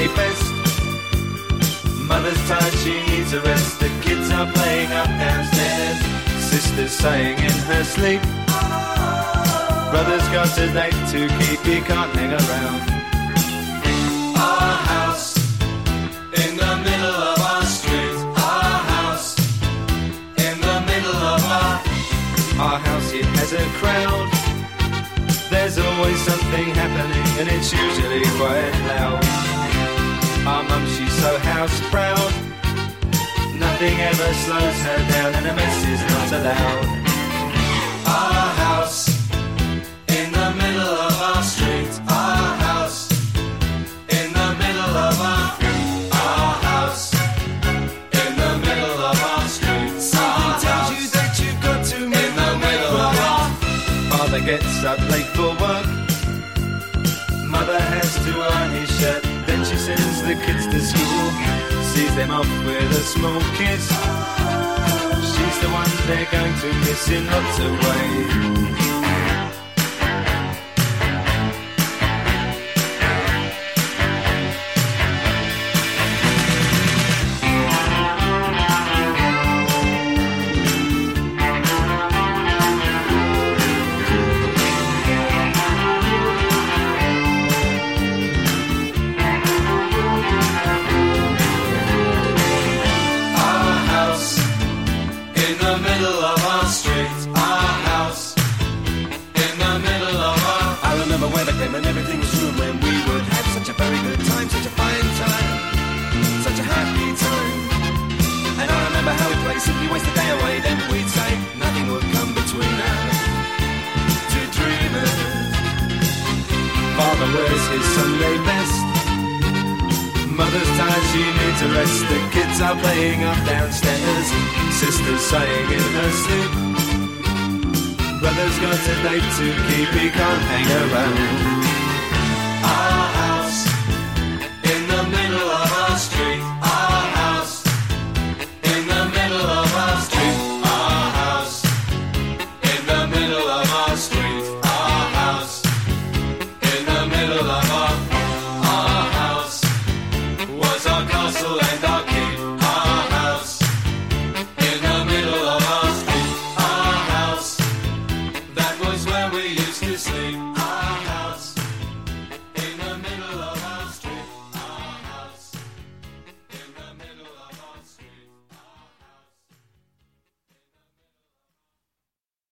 Sunday best. Mother's tired, she needs a rest. The kids are playing up downstairs. Sister's sighing in her sleep. Brother's got a date to keep, he can't hang around. Our house in the middle of our street. Our house in the middle of our house, it has a crowd. There's always something happening and it's usually quite loud. Our mum, she's so house proud. Nothing ever slows her down and a mess is not allowed. Our house in the middle of our street. Our house in the middle of our house in the middle of our street. Something tells you that you've got to meet in the middle of our. Father gets up late for work. Mother has to iron his shirt. Then she sends the kids to school. Sees them off with a small kiss. She's the one they're going to miss in lots of ways. And everything was room when we would have such a very good time, such a fine time, such a happy time. And I remember how we'd play, simply waste the day away. Then we'd say nothing would come between us, two dreamers. Father wears his Sunday best. Mother's tired, she needs a rest. The kids are playing up downstairs. Sister's sighing in her sleep. Brother's got a date to keep, he can't hang around.